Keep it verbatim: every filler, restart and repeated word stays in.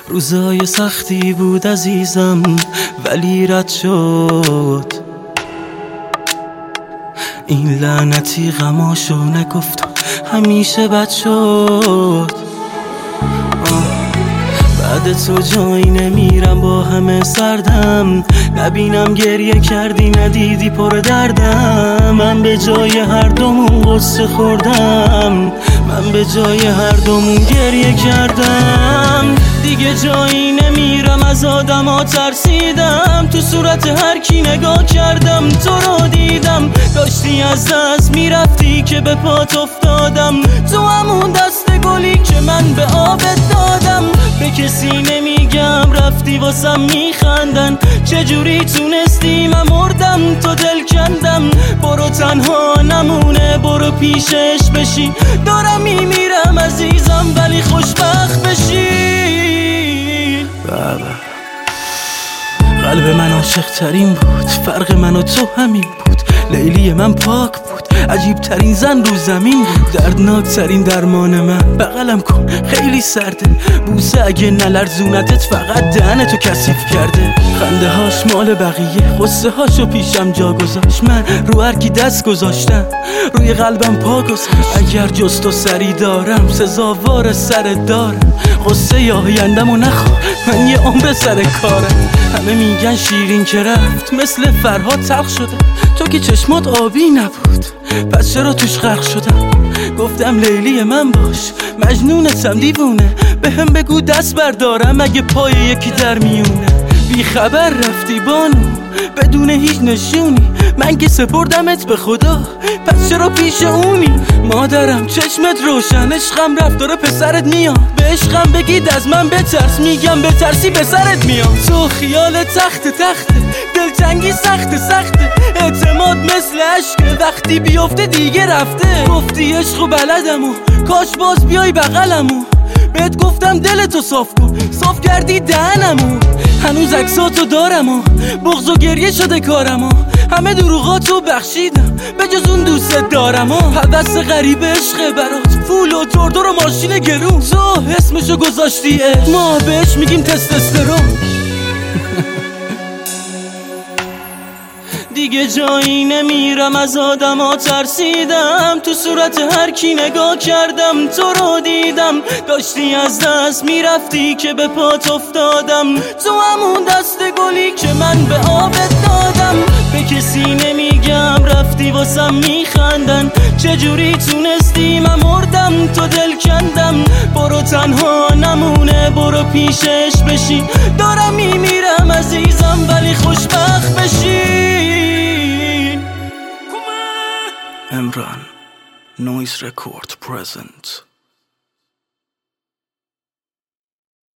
روزای سختی بود عزیزم ولی رد شد. این لعنتی غماشو نگفت همیشه بد شد. بعد تو جایی نمیرم با همه سردم، نبینم گریه کردی ندیدی پر دردم. من به جای هر دومون غصه خوردم، من به جای هر دومون گریه کردم. دیگه جایی نمیرم از آدم ها ترسیدم، تو صورت هر کی نگاه کردم تو رو دیدم. داشتی از دست میرفتی که به پات افتادم، تو همون دست گلی که من به آبت دادم. به کسی نمیگم رفتی واسم میخندن، چجوری تونستی من مردم تو دل کندم. برو تنها نمونه برو پیشش بشی، دارم میمیرم عزیزم ولی خوشبخت بشی. بابا قلب من عاشق ترین بود، فرق من و تو همین بود. لیلی من پاک بود، عجیب ترین زن رو زمین بود. دردناک ترین درمان من، بغلم کن خیلی سرده. بوسه اگه نلرزونتت فقط دهنتو کثیف کرده. خنده هاش مال بقیه، غصه هاشو پیشم جا گذاشت. من رو هر کی دست گذاشتم روی قلبم پا گذاشت. اگر جز تو سری دارم سزاوار سر دارم. غصه آیندم و نخور من یه عمر سر کارم. همه میگن شیرین که رفت مثل فرهاد تلخ شده، تو که چشمات آبی نبود پس چرا توش غرق شدم. گفتم لیلی من باش مجنونتم دیوونه، به هم بگو دست بردارم اگه پای یکی در میونه. بی خبر رفتی بانو بدون هیچ نشونی، من که سپردمت به خدا پس چرا پیش اونی. مادرم چشمت روشن، عشقم رفت داره پسرت میاد. به عشقم بگید از من بترس، میگم بترسی به سرت میاد. تو خیال تخت تخته، دلتنگی سخت سخته. اعتماد مثل عشق وقتی بیفته دیگه رفته. گفتی عشق و بلدم و کاش باز بیای بغلمو. بهت گفتم دلتو صاف کن، صاف کردی دهنمو. هنوز عکساتو دارم و بغض و گریه شده کارم و همه دروغاتو بخشیدم به جز اون دوست دارم و حوث غریب عشق برات، فول و توردور و ماشین گرون. تو اسمشو گذاشتی عشق، ما بهش میگیم تستوسترون. دیگه جایی نمیرم از آدم ها ترسیدم، تو صورت هر کی نگاه کردم تو رو دیدم. داشتی از دست میرفتی که به پات افتادم، تو همون دست گلی که من به آبت دادم. به کسی نمیگم رفتی واسم میخندن، چجوری تونستی من مردم تو دل کندم. برو تنها نمونه برو پیشش بشی، دارم میمیرم عزیزم ولی خوشبخت بشی. Emran Noise Record present.